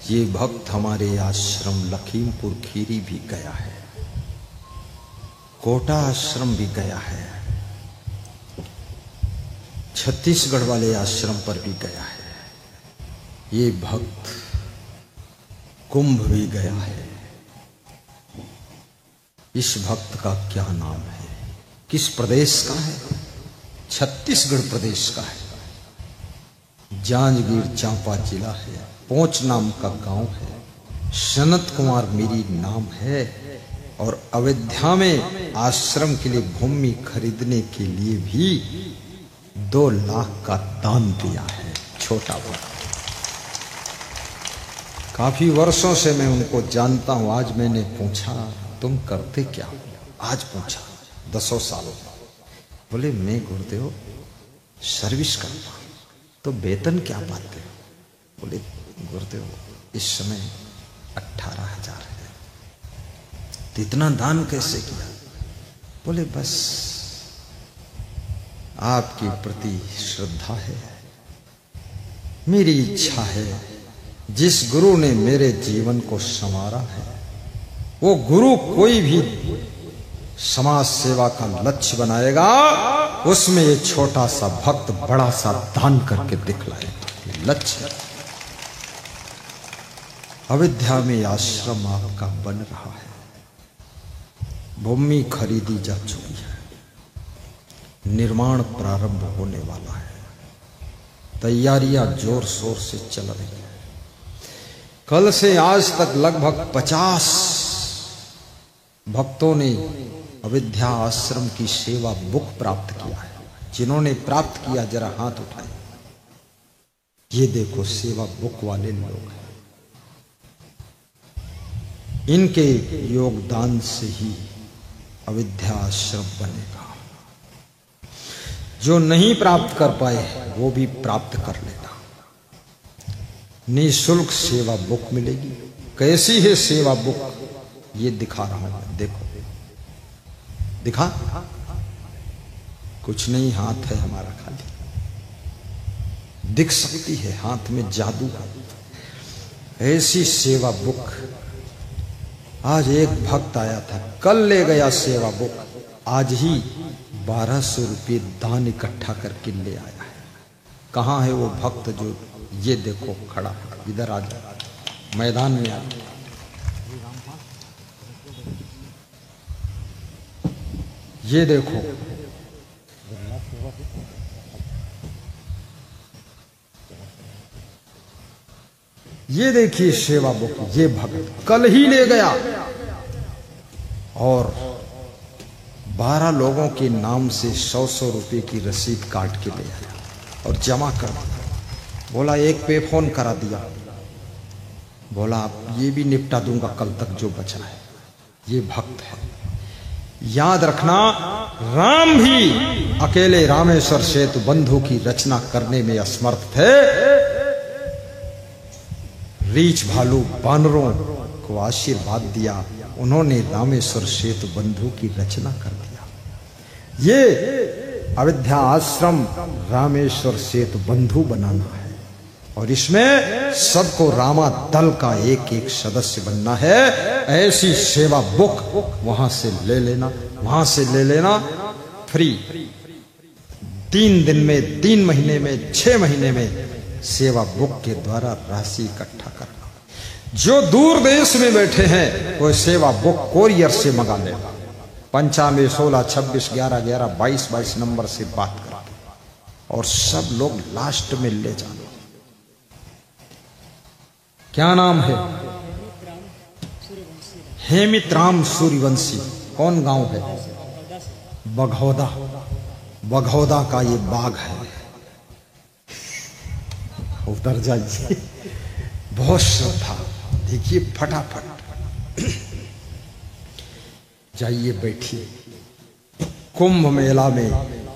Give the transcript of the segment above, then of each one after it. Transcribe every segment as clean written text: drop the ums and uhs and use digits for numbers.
ये भक्त हमारे आश्रम लखीमपुर खीरी भी गया है, कोटा आश्रम भी गया है, छत्तीसगढ़ वाले आश्रम पर भी गया है। ये भक्त कुंभ भी गया है। इस भक्त का क्या नाम है, किस प्रदेश का है? छत्तीसगढ़ प्रदेश का है। जांजगीर चांपा जिला है, पोंच नाम का गांव है। सनत कुमार मेरी नाम है और अयोध्या में आश्रम के लिए भूमि खरीदने के लिए भी 2 लाख का दान दिया है। छोटा भक्त, काफी वर्षों से मैं उनको जानता हूं। आज मैंने पूछा तुम करते क्या? आज पूछा 10 सालों। बोले मैं गुरुदेव सर्विस करता हूं। तो वेतन क्या पाते हो? बोले गुरुदेव इस समय 18,000 है। तो इतना दान कैसे किया? बोले बस आपके प्रति श्रद्धा है, मेरी इच्छा है, जिस गुरु ने मेरे जीवन को संवारा है वो गुरु कोई भी समाज सेवा का लक्ष्य बनाएगा, उसमें ये छोटा सा भक्त बड़ा सा दान करके दिखलाएगा। लक्ष्य अयोध्या में आश्रम आपका बन रहा है, भूमि खरीदी जा चुकी है, निर्माण प्रारंभ होने वाला है, तैयारियां जोर शोर से चल रही है। कल से आज तक लगभग 50 भक्तों ने अयोध्या आश्रम की सेवा बुक प्राप्त किया है। जिन्होंने प्राप्त किया जरा हाथ उठाए। ये देखो सेवा बुक वाले लोग हैं। इनके योगदान से ही अयोध्या आश्रम बनेगा। जो नहीं प्राप्त कर पाए वो भी प्राप्त कर लेगा। निःशुल्क सेवा बुक मिलेगी। कैसी है सेवा बुक? ये दिखा रहा हूं, देखो दिखा। कुछ नहीं, हाथ है हमारा खाली, दिख सकती है, हाथ में जादू है। ऐसी सेवा बुक आज एक भक्त आया था, कल ले गया सेवा बुक, आज ही 1200 रुपये दान इकट्ठा करके ले आया है। कहाँ है वो भक्त जो, ये देखो खड़ा, इधर आ जा, मैदान में आ। ये देखो, ये देखिए सेवा बुक। ये भक्त कल ही ले गया और 12 लोगों के नाम से 100-100 रुपये की रसीद काट के ले आया और जमा कर दिया। बोला एक पे फोन करा दिया, बोला आप ये भी निपटा दूंगा कल तक जो बचा है। ये भक्त है। याद रखना, राम भी अकेले रामेश्वर सेतु बंधु की रचना करने में असमर्थ थे। रीछ भालू बानरों को आशीर्वाद दिया, उन्होंने रामेश्वर सेतु बंधु की रचना कर दिया। ये अयोध्या आश्रम रामेश्वर सेतु बंधु बनाना है और इसमें सबको रामा दल का एक एक सदस्य बनना है। ऐसी सेवा बुक वहां से ले लेना, वहां से ले लेना फ्री। 3 दिन में, 3 महीने में, 6 महीने में सेवा बुक के द्वारा राशि इकट्ठा करना। जो दूर देश में बैठे हैं वो सेवा बुक कोरियर से मंगा लेगा। 95 16 26 11 11 22 22 नंबर से बात करके और सब लोग लास्ट में ले जाना। क्या नाम है? हेमित राम सूर्यवंशी। कौन गांव है? बघौदा। बघौदा का ये बाग है, उधर जाइए। बहुत श्रद्धा, देखिए फटाफट जाइए, बैठिए। कुंभ मेला में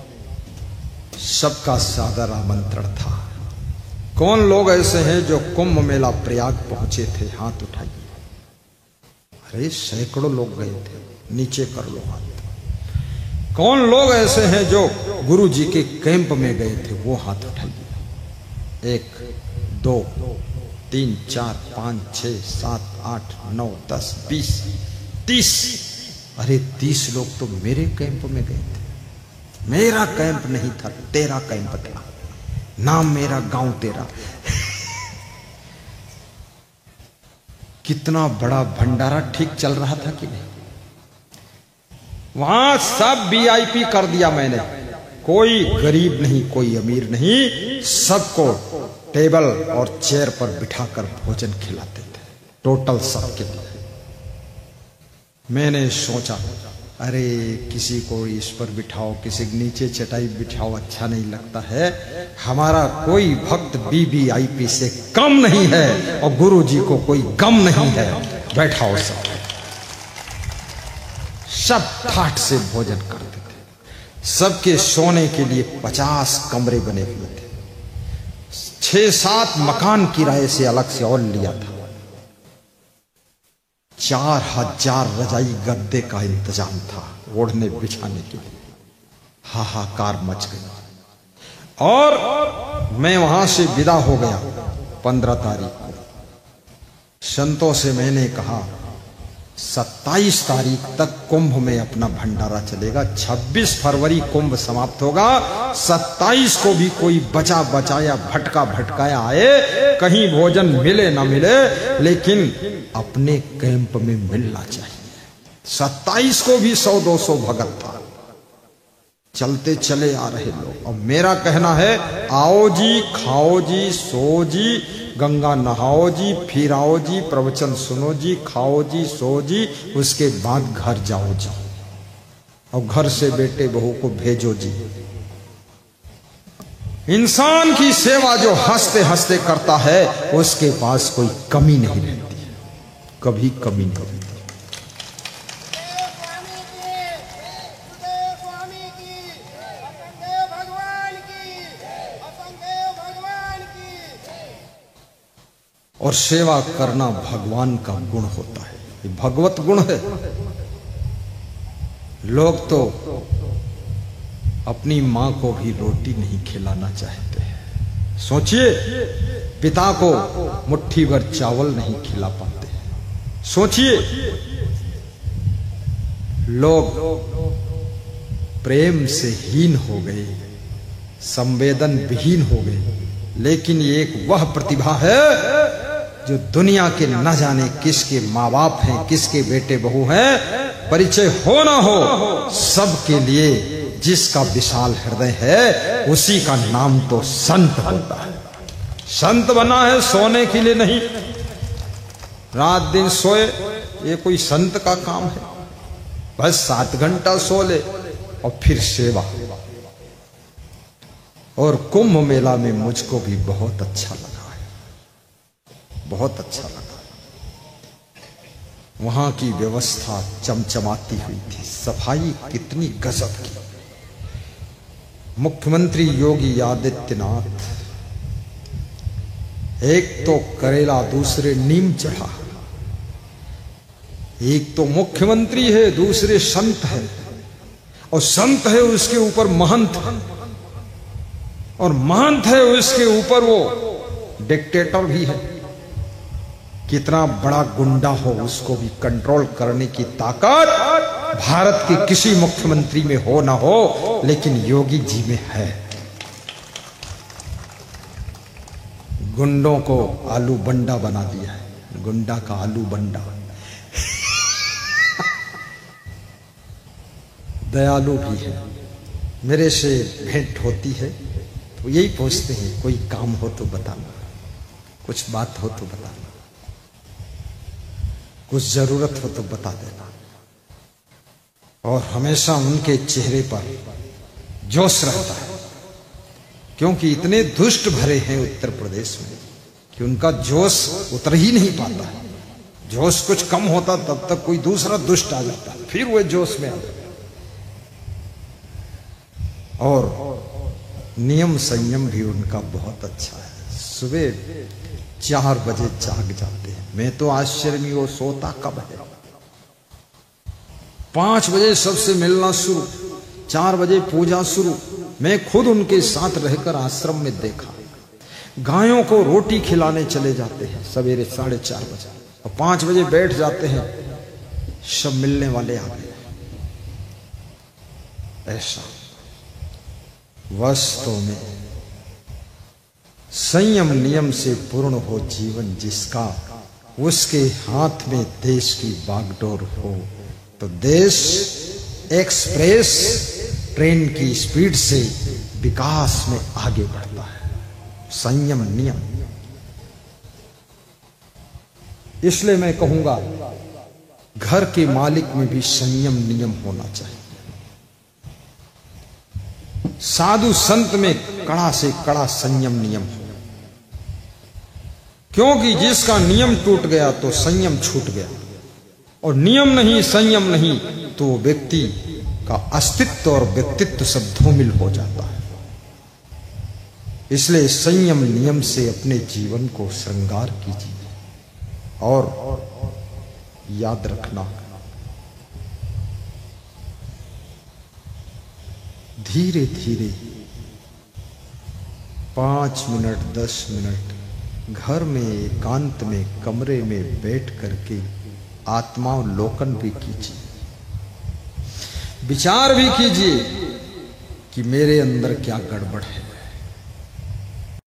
सबका सादर आमंत्रण था। कौन लोग ऐसे हैं जो कुंभ मेला प्रयाग पहुंचे थे? हाथ उठाइए। अरे सैकड़ों लोग गए थे, नीचे कर लो हाथ। कौन लोग ऐसे हैं जो गुरु जी के कैंप में गए थे? वो हाथ उठाइए। 1 2 3, 4, 5, 6, 7, 8, 9, 10, 20, 30। अरे 30 लोग तो मेरे कैंप में गए थे। मेरा कैंप नहीं था, तेरा कैंप था। नाम मेरा, गांव तेरा। कितना बड़ा भंडारा ठीक चल रहा था कि नहीं? वहां सब वीआईपी कर दिया मैंने। कोई गरीब नहीं, कोई अमीर नहीं, सबको टेबल और चेयर पर बिठाकर भोजन खिलाते थे, टोटल सबके लिए। मैंने सोचा अरे किसी को इस पर बिठाओ, किसी के नीचे चटाई बिठाओ, अच्छा नहीं लगता है। हमारा कोई भक्त वीवीआईपी से कम नहीं है और गुरु जी को कोई गम नहीं है। बैठाओ सब ठाठ से भोजन करते थे। सबके सोने के लिए 50 कमरे बने हुए थे। 6-7 मकान किराए से अलग से और लिया था। 4000 रजाई गद्दे का इंतजाम था ओढ़ने बिछाने के लिए। हाहाकार मच गई और मैं वहां से विदा हो गया 15 तारीख को। संतों से मैंने कहा 27 तारीख तक कुंभ में अपना भंडारा चलेगा। 26 फरवरी कुंभ समाप्त होगा। 27 को भी कोई बचा बचाया भटका भटकाया आए, कहीं भोजन मिले ना मिले, लेकिन अपने कैंप में मिलना चाहिए। 27 को भी 100-200 भगत था। चलते चले आ रहे लोग। और मेरा कहना है आओ जी, खाओ जी, सो जी, गंगा नहाओ जी, फिर आओ जी, प्रवचन सुनो जी, खाओ जी, सो जी, उसके बाद घर जाओ जी, और घर से बेटे बहू को भेजो जी। इंसान की सेवा जो हंसते हंसते करता है उसके पास कोई कमी नहीं रहती है, कभी कमी नहीं रहती। और सेवा करना भगवान का गुण होता है, ये भगवत गुण है। लोग तो अपनी मां को भी रोटी नहीं खिलाना चाहते हैं। सोचिए, पिता को मुट्ठी भर चावल नहीं खिला पाते। सोचिए, लोग प्रेम से हीन हो गए, संवेदन विहीन हो गए। लेकिन ये एक वह प्रतिभा है जो दुनिया के न जाने किसके माँ बाप हैं, किसके बेटे बहू हैं, परिचय हो ना हो, सबके लिए जिसका विशाल हृदय है उसी का नाम तो संत होता है। संत बना है सोने के लिए नहीं। रात दिन सोए ये कोई संत का काम है? बस 7 घंटा सो ले और फिर सेवा। और कुंभ मेला में मुझको भी बहुत अच्छा लगा है, बहुत अच्छा लगा। वहां की व्यवस्था चमचमाती हुई थी, सफाई कितनी गजब की। मुख्यमंत्री योगी आदित्यनाथ, एक तो करेला दूसरे नीम चढ़ा। एक तो मुख्यमंत्री है, दूसरे संत है, और संत है उसके ऊपर महंत है, और महंत है उसके ऊपर वो डिक्टेटर भी है। कितना बड़ा गुंडा हो उसको भी कंट्रोल करने की ताकत भारत के किसी मुख्यमंत्री में हो ना हो, लेकिन योगी जी में है। गुंडों को आलू बंडा बना दिया है, गुंडा का आलू बंडा। दयालु भी है। मेरे से भेंट होती है तो यही पूछते हैं, कोई काम हो तो बताना, कुछ बात हो तो बताना, कुछ जरूरत हो तो बता देना। और हमेशा उनके चेहरे पर जोश रहता है, क्योंकि इतने दुष्ट भरे हैं उत्तर प्रदेश में कि उनका जोश उतर ही नहीं पाता है। जोश कुछ कम होता तब तक कोई दूसरा दुष्ट आ जाता, फिर वो जोश में आ जाता। और नियम संयम भी उनका बहुत अच्छा है। सुबह 4 बजे जाग जाते हैं। मैं तो आश्चर्य में, वो सोता कब है? 5 बजे सबसे मिलना शुरू, 4 बजे पूजा शुरू। मैं खुद उनके साथ रहकर आश्रम में देखा। गायों को रोटी खिलाने चले जाते हैं सवेरे 4:30 बजे और 5 बजे बैठ जाते हैं, सब मिलने वाले आ गए। ऐसा वास्तव में संयम नियम से पूर्ण हो जीवन जिसका, उसके हाथ में देश की बागडोर हो तो देश एक्सप्रेस ट्रेन की स्पीड से विकास में आगे बढ़ता है। संयम नियम, इसलिए मैं कहूंगा घर के मालिक में भी संयम नियम होना चाहिए। साधु संत में कड़ा से कड़ा संयम नियम हो, क्योंकि जिसका नियम टूट गया तो संयम छूट गया, और नियम नहीं संयम नहीं तो व्यक्ति का अस्तित्व और व्यक्तित्व सब धूमिल हो जाता है। इसलिए संयम नियम से अपने जीवन को श्रृंगार कीजिए और याद रखना, धीरे धीरे 5 मिनट 10 मिनट घर में एकांत में कमरे में बैठ करके आत्मावलोकन भी कीजिए, विचार भी कीजिए कि मेरे अंदर क्या गड़बड़ है,